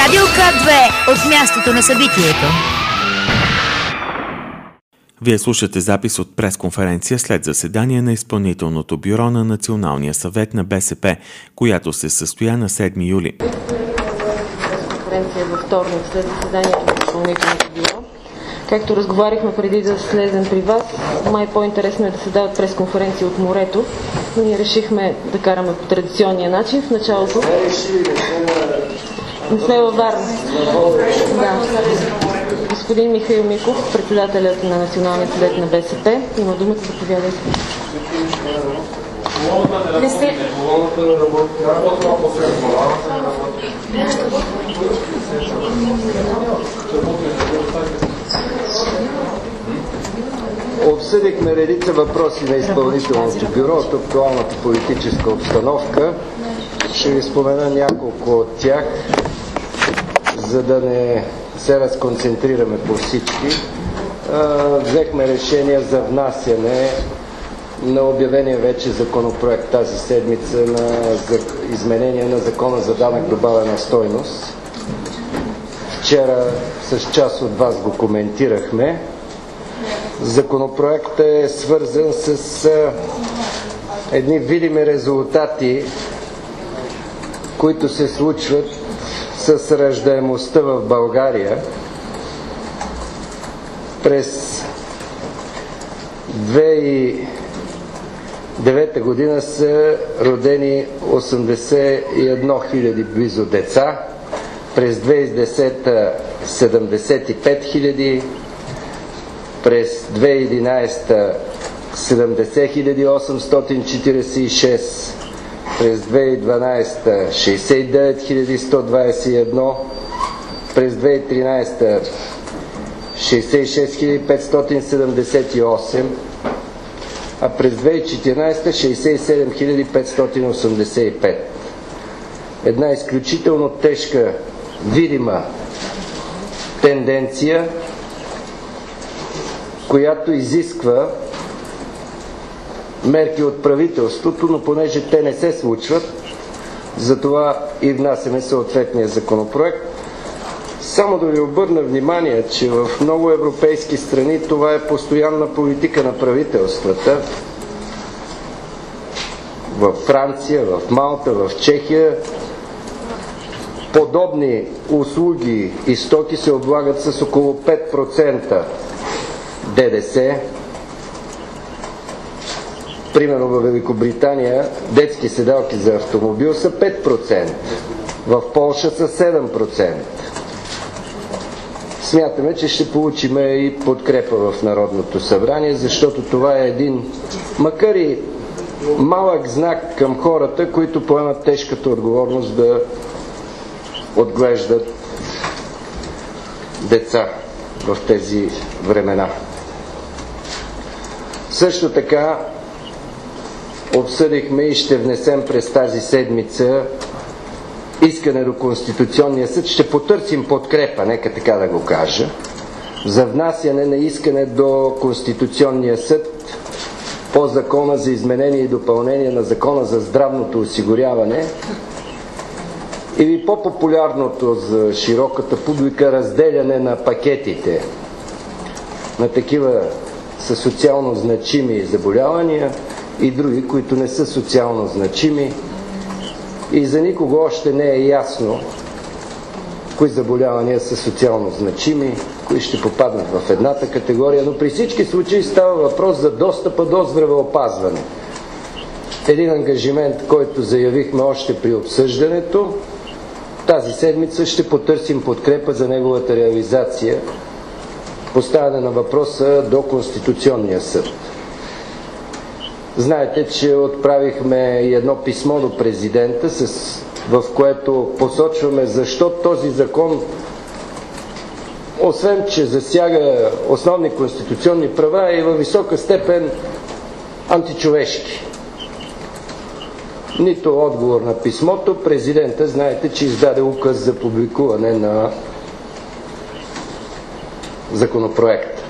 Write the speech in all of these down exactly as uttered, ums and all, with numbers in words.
Радио К две от мястото на събитието. Вие слушате запис от пресконференция след заседание на изпълнителното бюро на Националния съвет на БСП, която се състоя на седми юли. Пресконференция във вторник след заседанието на изпълнителното бюро. Както разговаряхме преди да слезем при вас, май по-интересно е да се дават пресконференции от морето, но ние решихме да караме по традиционния начин. В началото не сме във Варна. Да. Господин Михаил Миков, председателят на Националния съвет на БСП, има думата, заповядайте. Обсъдихме редица въпроси на изпълнителното бюро от актуалната политическа обстановка. Ще ви спомена няколко от тях, за да не се разконцентрираме по всички. Взехме решение за внасяне на обявения вече законопроект тази седмица на изменение на Закона за данък добавена стойност. Вчера с част от вас го коментирахме. Законопроектът е свързан с а, едни видими резултати, които се случват с раждаемостта в България. През две хиляди и девета година са родени осемдесет и една хиляди близо деца, през две хиляди и десета седемдесет и пет хиляди, през две хиляди и единадесета седемдесет хиляди осемстотин четиридесет и шест, през две хиляди и дванадесета шейсет и девет хиляди сто двадесет и едно, през две хиляди и тринадесета шейсет и шест хиляди петстотин седемдесет и осем, а през две хиляди и четиринадесета шейсет и седем хиляди петстотин осемдесет и пет. Една изключително тежка, видима тенденция, която изисква мерки от правителството, но понеже те не се случват, затова и внасяме съответния законопроект. Само да ви обърна внимание, че в много европейски страни това е постоянна политика на правителствата. Във Франция, в Малта, в Чехия подобни услуги и стоки се облагат с около пет процента ДДС. Примерно във Великобритания детски седалки за автомобил са пет процента, в Полша са седем процента. Смятаме, че ще получим и подкрепа в Народното събрание, защото това е един, макар и малък знак към хората, които поемат тежката отговорност да отглеждат деца в тези времена. Също така обсъдихме и ще внесем през тази седмица искане до Конституционния съд. Ще потърсим подкрепа, нека така да го кажа, за внасяне на искане до Конституционния съд по Закона за изменение и допълнение на Закона за здравното осигуряване или по-популярното за широката публика разделяне на пакетите на такива със социално значими заболявания и други, които не са социално значими, и за никого още не е ясно кои заболявания са социално значими, кои ще попаднат в едната категория, но при всички случаи става въпрос за достъпа до здравеопазване. Един ангажимент, който заявихме още при обсъждането. Тази седмица ще потърсим подкрепа за неговата реализация, поставяне на въпроса до Конституционния съд. Знаете, че отправихме и едно писмо до президента, с, в което посочваме защо този закон, освен че засяга основни конституционни права, е във висока степен античовешки. Нито отговор на писмото. Президента, знаете, че издаде указ за публикуване на законопроекта.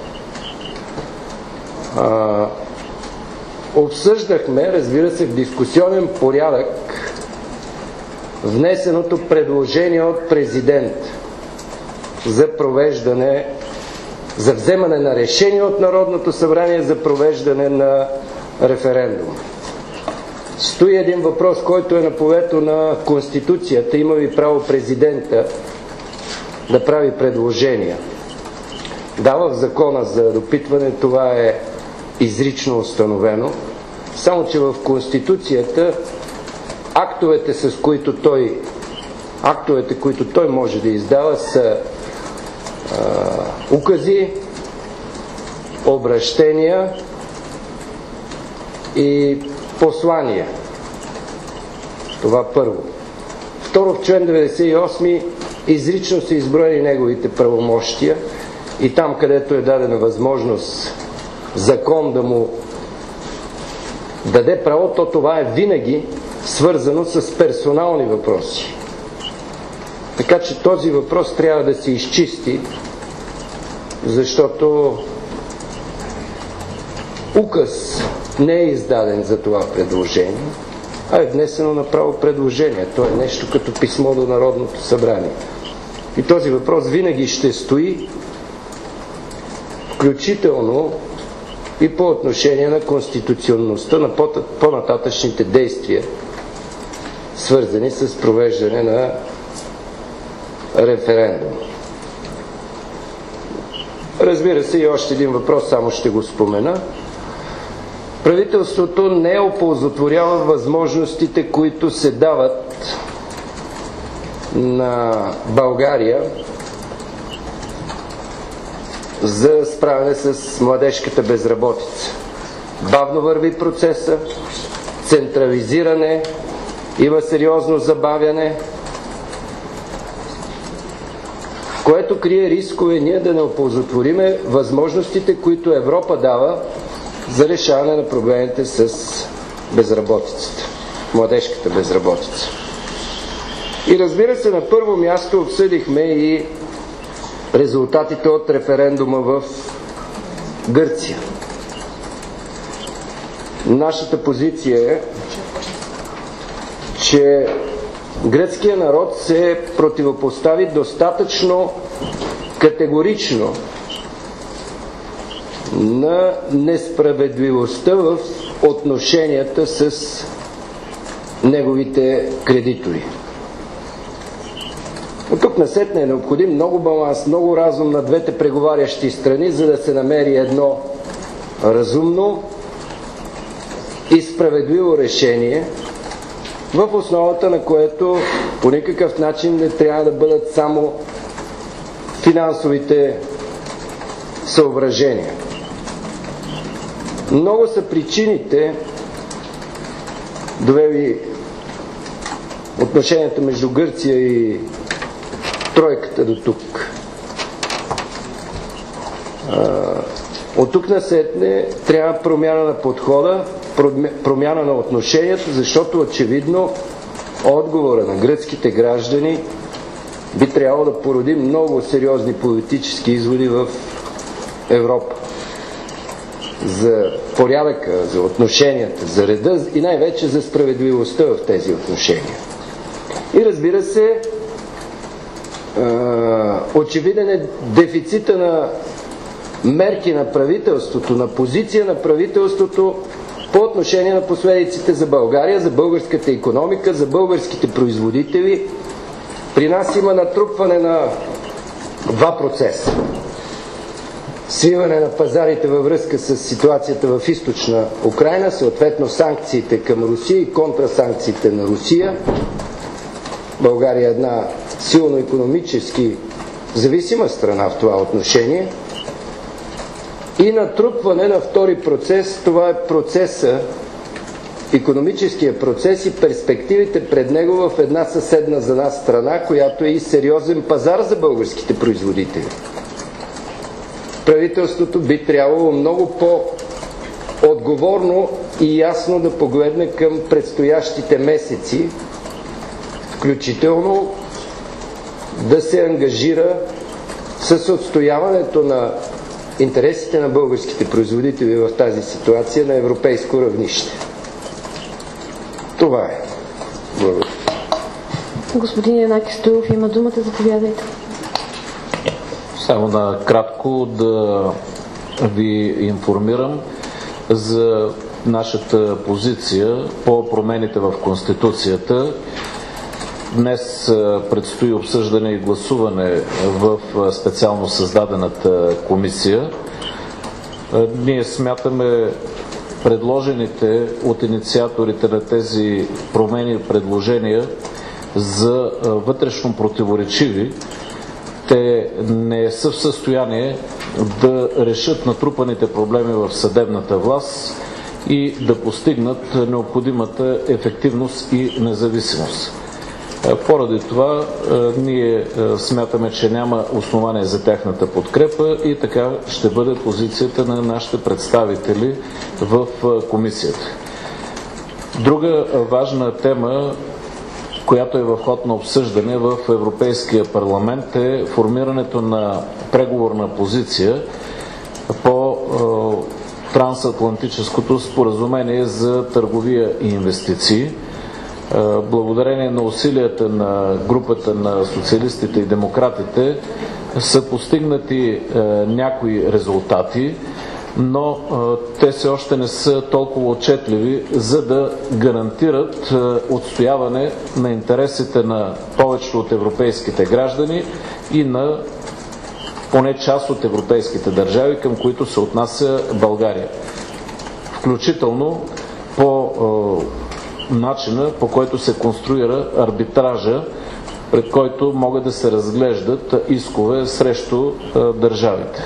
А, обсъждахме, разбира се, в дискусионен порядък внесеното предложение от президент за провеждане, за вземане на решение от Народното събрание за провеждане на референдум. Стои един въпрос, който е на повето на Конституцията. Има ли право президента да прави предложения? Да, в закона за допитване това е изрично установено, само че в Конституцията актовете, с които той, актовете, които той може да издава, са а, укази, обращения и послания. Това първо. Второ, в член деветдесет и осми изрично са изброени неговите правомощия и там, където е дадена възможност закон да му даде право, то това е винаги свързано с персонални въпроси. Така че този въпрос трябва да се изчисти, защото указ не е издаден за това предложение, а е внесено направо предложение. То е нещо като писмо до Народното събрание. И този въпрос винаги ще стои, включително и по отношение на конституционността на по-нататъчните действия, свързани с провеждане на референдум. Разбира се, и още един въпрос, само ще го спомена. Правителството не оползотворява възможностите, които се дават на България за справяне с младежката безработица. Бавно върви процеса, централизиране, има сериозно забавяне, което крие рискове ние да не оползотвориме възможностите, които Европа дава за решаване на проблемите с безработицата, младежката безработица. И разбира се, на първо място обсъдихме и резултатите от референдума в Гърция. Нашата позиция е, че гръцкият народ се противопостави достатъчно категорично на несправедливостта в отношенията с неговите кредитори. От тук насетне е необходим много баланс, много разум на двете преговарящи страни, за да се намери едно разумно и справедливо решение, в основата на което по никакъв начин не трябва да бъдат само финансовите съображения. Много са причините, довели отношенията между Гърция и тройката до тук. От тук насетне трябва промяна на подхода, промяна на отношението, защото очевидно отговора на гръцките граждани би трябвало да породи много сериозни политически изводи в Европа. За порядъка, за отношенията, за реда и най-вече за справедливостта в тези отношения. И разбира се, очевиден е дефицита на мерки на правителството, на позиция на правителството по отношение на последиците за България, за българската икономика, за българските производители. При нас има натрупване на два процеса. Свиване на пазарите във връзка с ситуацията в източна Украйна, съответно санкциите към Русия и контрасанкциите на Русия. България е една силно икономически зависима страна в това отношение. И натрупване на втори процес, това е процеса, икономическия процес и перспективите пред него в една съседна за нас страна, която е и сериозен пазар за българските производители. Правителството би трябвало много по-отговорно и ясно да погледне към предстоящите месеци, включително да се ангажира с отстояването на интересите на българските производители в тази ситуация на европейско равнище. Това е. Благодаря. Господин Янаки Стоилов има думата, заповядайте. Само накратко да ви информирам за нашата позиция по промените в Конституцията. Днес предстои обсъждане и гласуване в специално създадената комисия. Ние смятаме предложените от инициаторите на тези промени и предложения за вътрешно противоречиви. Те не са в състояние да решат натрупаните проблеми в съдебната власт и да постигнат необходимата ефективност и независимост. Поради това ние смятаме, че няма основание за тяхната подкрепа и така ще бъде позицията на нашите представители в комисията. Друга важна тема, която е в ход на обсъждане в Европейския парламент, е формирането на преговорна позиция по е, трансатлантическото споразумение за търговия и инвестиции. Е, благодарение на усилията на групата на социалистите и демократите са постигнати е, някои резултати, но а, те все още не са толкова отчетливи, за да гарантират а, отстояване на интересите на повечето от европейските граждани и на поне част от европейските държави, към които се отнася България. Включително по а, начина, по който се конструира арбитража, пред който могат да се разглеждат искове срещу а, държавите.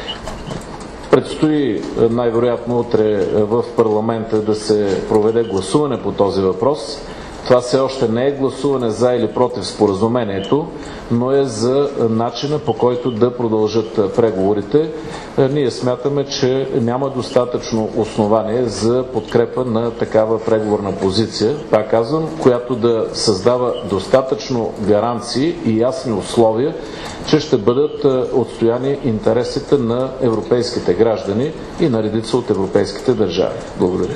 Предстои най-вероятно утре в парламента да се проведе гласуване по този въпрос. Това все още не е гласуване за или против споразумението, но е за начина, по който да продължат преговорите. Ние смятаме, че няма достатъчно основание за подкрепа на такава преговорна позиция, пак казвам, която да създава достатъчно гаранции и ясни условия, че ще бъдат отстояни интересите на европейските граждани и на редица от европейските държави. Благодаря.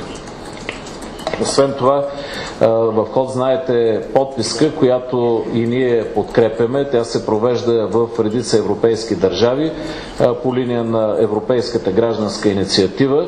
Освен това, в ход знаете подписка, която и ние подкрепяме. Тя се провежда в редица европейски държави по линия на Европейската гражданска инициатива.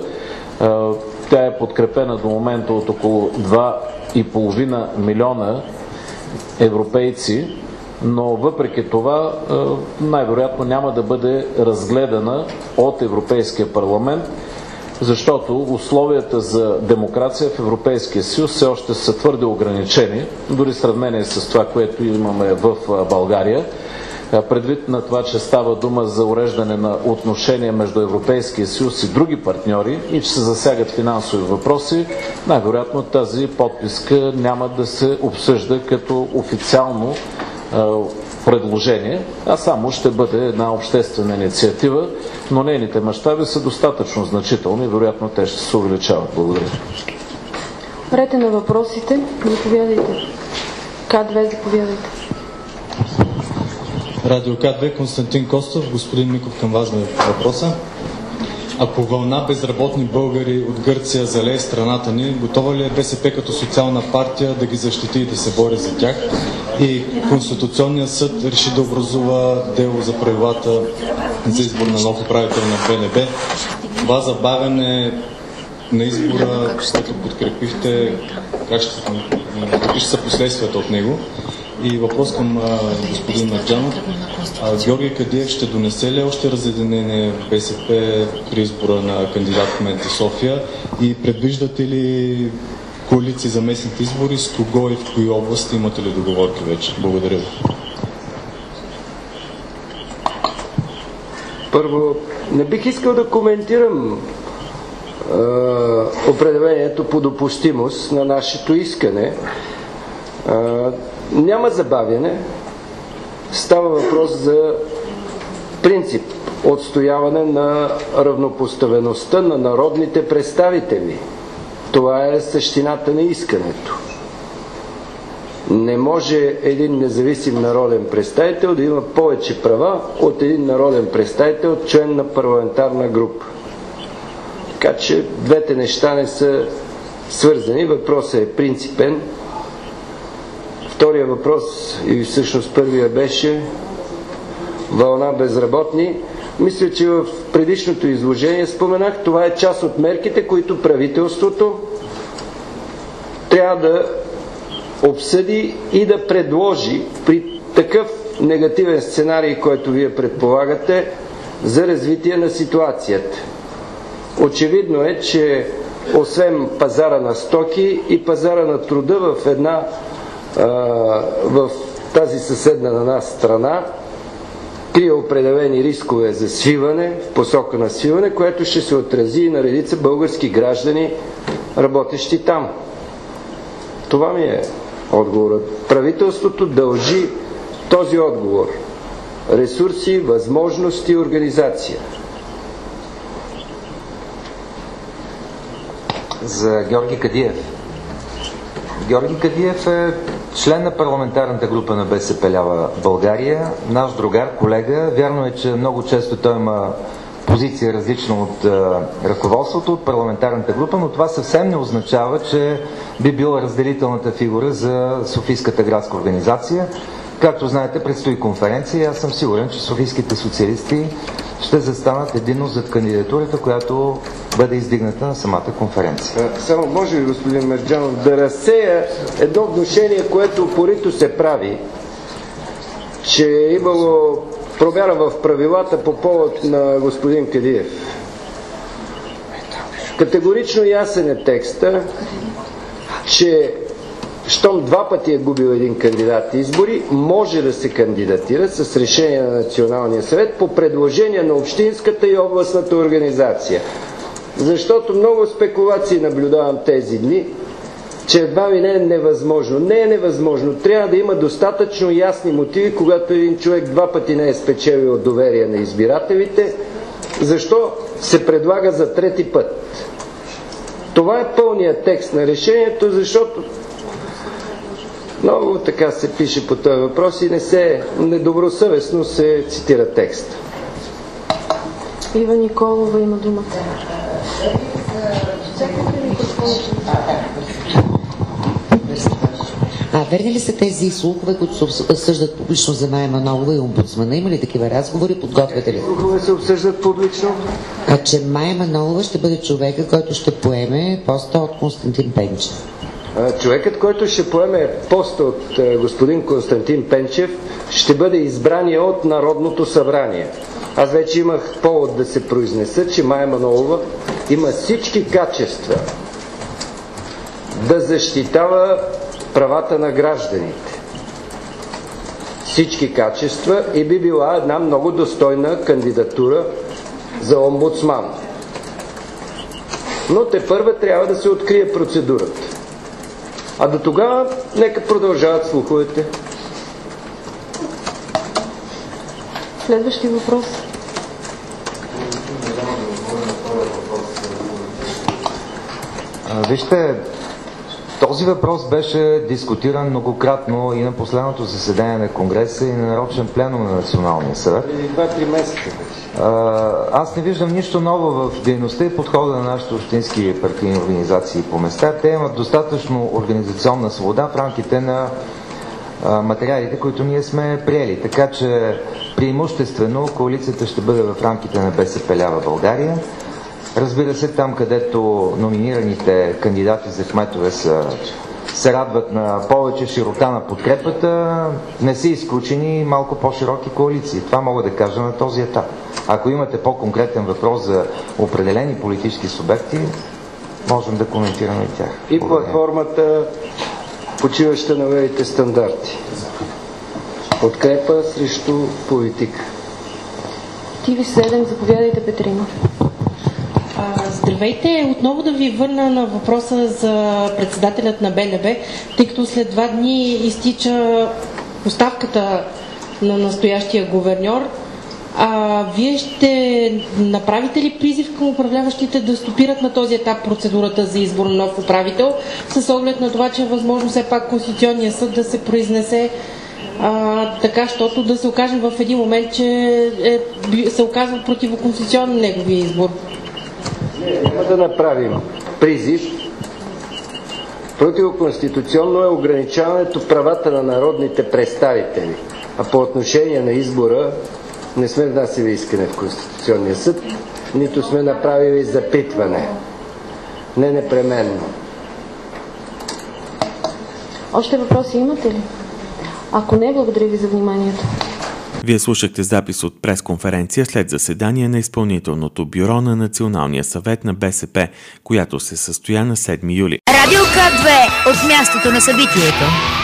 Тя е подкрепена до момента от около два и половина милиона европейци, но въпреки това най-вероятно няма да бъде разгледана от Европейския парламент, защото условията за демокрация в Европейския съюз все още са твърде ограничени, дори в сравнение с това, което имаме в България. Предвид на това, че става дума за уреждане на отношения между Европейския съюз и други партньори и че се засягат финансови въпроси, най-вероятно тази подписка няма да се обсъжда като официално предложение, а само ще бъде една обществена инициатива, но нейните мащаби са достатъчно значителни и вероятно те ще се увеличават. Благодаря. Рете на въпросите. Заповядайте. К две, заповядайте. Радио К две, Константин Костов. Господин Миков, към вас е въпроса. Ако вълна безработни българи от Гърция залее страната ни, готова ли е БСП като социална партия да ги защити и да се бори за тях? И Конституционният съд реши да образува дело за правилата за избор на нов управител на БНБ. Това забавяне на избора, което подкрепихте, как ще, какви ще са последствията от него? И въпрос към а, господин Мерджанов. А, Георги Кадиев ще донесе ли още разединение в БСП при избора на кандидат-кмет в София? И предвиждате ли коалиции за местните избори? С кого и в кои области имате ли договорки вече? Благодаря ви. Първо, не бих искал да коментирам е, определението по допустимост на нашето искане. Е, няма забавяне. Става въпрос за принцип отстояване на равнопоставеността на народните представители. Това е същината на искането. Не може един независим народен представител да има повече права от един народен представител, член на парламентарна група. Така че двете неща не са свързани. Въпросът е принципен. втория въпрос, и всъщност първия беше вълна безработни. Мисля, че в предишното изложение споменах, това е част от мерките, които правителството трябва да обсъди и да предложи при такъв негативен сценарий, който вие предполагате, за развитие на ситуацията. Очевидно е, че освен пазара на стоки и пазара на труда в една а, в тази съседна на нас страна крие определени рискове за свиване, в посока на свиване, което ще се отрази и на редица български граждани, работещи там. Това ми е отговорът. Правителството дължи този отговор. Ресурси, възможности, организация. За Георги Кадиев. Георги Кадиев е член на парламентарната група на БСП лява България, наш другар, колега. Вярно е, че много често той има позиция различна от е, ръководството, от парламентарната група, но това съвсем не означава, че би била разделителната фигура за Софийската градска организация. Както знаете, предстои конференция и аз съм сигурен, че софийските социалисти ще застанат единно зад кандидатурата, която бъде издигната на самата конференция. Само може ли, господин Мерджанов, да разсея едно внушение, което упорито се прави, че е имало промяна в правилата по повод на господин Кадиев. Категорично ясен е текста, че щом два пъти е губил един кандидат избори, може да се кандидатира с решение на Националния съвет по предложение на общинската и областната организация. Защото много спекулации наблюдавам тези дни, че едва ли не е невъзможно. Не е невъзможно. Трябва да има достатъчно ясни мотиви, когато един човек два пъти не е спечелил доверие на избирателите, защо се предлага за трети път. Това е пълният текст на решението, защото много така се пише по този въпрос и не се, недобросъвестно се цитира текст. Ива Николова има думата. А верни ли са тези слухове, които се обсъждат публично за Мая Манолова и омбудсмана? Има ли такива разговори? Подготвяте ли? Слухове се обсъждат публично? А че Мая Манолова ще бъде човека, който ще поеме поста от Константин Пенчев. Човекът, който ще поеме поста от господин Константин Пенчев, ще бъде избрания от Народното събрание. Аз вече имах повод да се произнеса, че Мая Манолова има всички качества да защитава правата на гражданите. Всички качества и би била една много достойна кандидатура за омбудсман. Но тепърва трябва да се открие процедурата. А до тогава нека продължават слуховете. Следващи въпрос. А, вижте, този въпрос беше дискутиран многократно и на последното заседание на Конгреса и на нарочен пленум на Националния съвет. Преди два-три месеца. Аз не виждам нищо ново в дейността и подхода на нашите общински партийни организации по места. Те имат достатъчно организационна свобода в рамките на материалите, които ние сме приели. Така че преимуществено коалицията ще бъде в рамките на БСП лява България. Разбира се, там където номинираните кандидати за кметове са, се радват на повече широта на подкрепата, не са изключени малко по-широки коалиции. Това мога да кажа на този етап. Ако имате по-конкретен въпрос за определени политически субекти, можем да коментираме и тях. И платформата, почиваща на новите стандарти. Подкрепа срещу политика. Ти ви седем, заповядайте, Петрина. Здравейте! Отново да ви върна на въпроса за председателят на Б Н Б, тъй като след два дни изтича оставката на настоящия гуверньор. А вие ще направите ли призив към управляващите да стопират на този етап процедурата за избор на нов управител, с оглед на това, че е възможно все пак Конституционния съд да се произнесе а, така, щото да се окажем в един момент, че е, се оказва противоконституционен неговия избор? Няма да направим призив. Противоконституционно е ограничаването правата на народните представители. А по отношение на избора не сме внасили искане в Конституционния съд, нито сме направили запитване. Не непременно. Още въпроси имате ли? Ако не, благодаря ви за вниманието. Вие слушахте запис от пресконференция след заседание на изпълнителното бюро на Националния съвет на БСП, която се състоя на седми юли. Радио К две от мястото на събитието.